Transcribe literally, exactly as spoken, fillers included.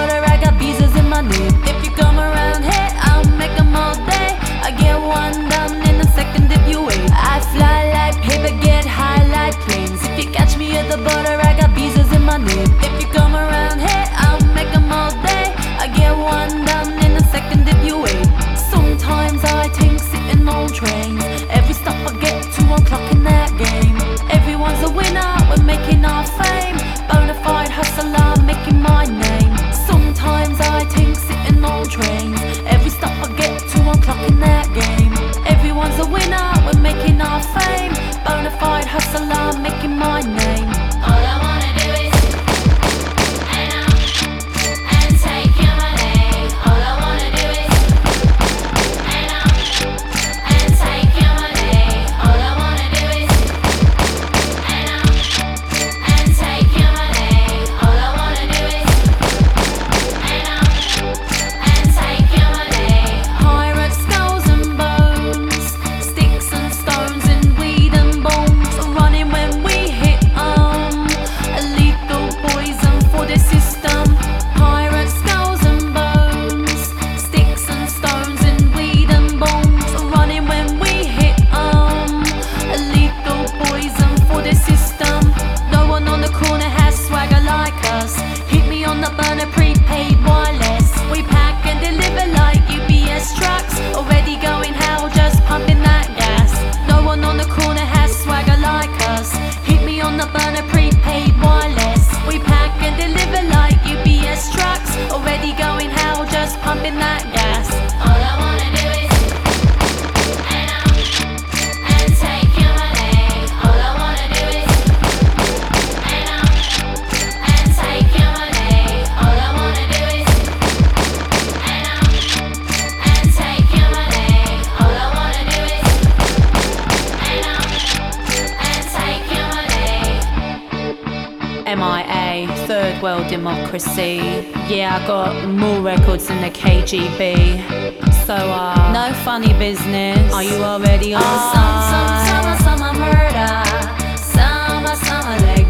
border, I got visas in my name. If you come around here, I'll make them all day. I get one done in a second if you wait. I fly like paper, get high like planes. If you catch me at the border, I got visas in my name. If you come around here, I'll make them all day. I get one done in a second if you wait. Sometimes I think sitting on trains. Every stop I get to, I'm clocking that game. Everyone's a winner, we're making our fame. Bonafide hustler, making my name. Sometimes I think sitting on trains. Every stop I get to, I'm clocking that game. Everyone's a winner, we're making our fame. Bonafide hustler, making my name. All I wanna do is hang out and take your money. All I wanna do is hang out and take your money. All I wanna do is hang out and take your money. All I wanna do is hang out and take your money. Pirates, skulls and bones, sticks and stones and weed and bones, running when we hit um a lethal poison for the system. Pirates, skulls and bones, sticks and stones and weed and bones, running when we hit um a lethal poison for the system. No one on the corner has swagger like us. Hit me on the burner, prepaid wireless. We pack and deliver like U P S trucks. Already going hell, just pumping that gas. No one on the corner has swagger like us. Hit me on the burner, prepaid wireless. We pack and deliver like U P S trucks. Already going hell, just pumping that gas. All I wanna do is hang out and take your money. All I wanna do is hang out and take your money. All I wanna do is hang out and take your money. All I wanna do is hang out and take your money. M I A, third world democracy. Yeah, I got more records than the K G B. So, uh, no funny business. Are you already on Oh, some, some, side? summer, summer murder. Summer, summer leg